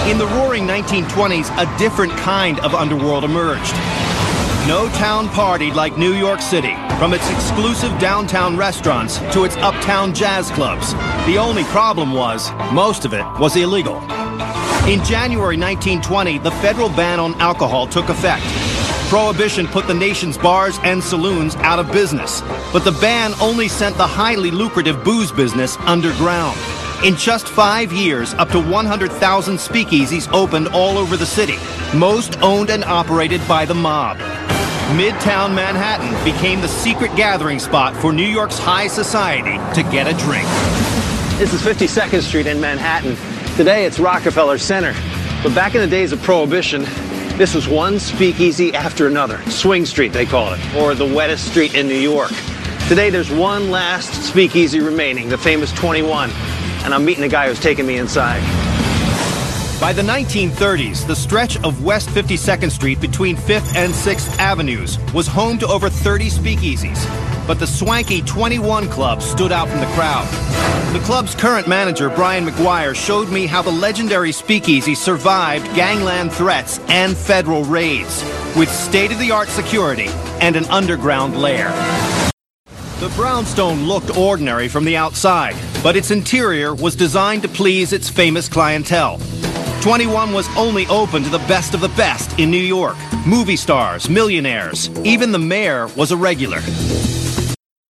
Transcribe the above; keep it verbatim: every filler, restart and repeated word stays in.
In the roaring nineteen twenties, a different kind of underworld emerged. No town partied like New York City, from its exclusive downtown restaurants to its uptown jazz clubs. The only problem was, most of it was illegal. In January nineteen twenty, the federal ban on alcohol took effect. Prohibition put the nation's bars and saloons out of business, but the ban only sent the highly lucrative booze business underground. In just five years, up to one hundred thousand speakeasies opened all over the city, most owned and operated by the mob. Midtown Manhattan became the secret gathering spot for New York's high society to get a drink. This is fifty-second Street in Manhattan. Today it's Rockefeller Center. But back in the days of Prohibition, this was one speakeasy after another. Swing Street, they call it, or the wettest street in New York. Today there's one last speakeasy remaining, the famous twenty-one. And I'm meeting the guy who's taking me inside. By the nineteen thirties, the stretch of West fifty-second Street between fifth and sixth Avenues was home to over thirty speakeasies. But the swanky twenty-one Club stood out from the crowd. The club's current manager, Brian McGuire, showed me how the legendary speakeasy survived gangland threats and federal raids, with state-of-the-art security and an underground lair. The brownstone looked ordinary from the outside, but its interior was designed to please its famous clientele. twenty-one was only open to the best of the best in New York. Movie stars, millionaires, even the mayor was a regular.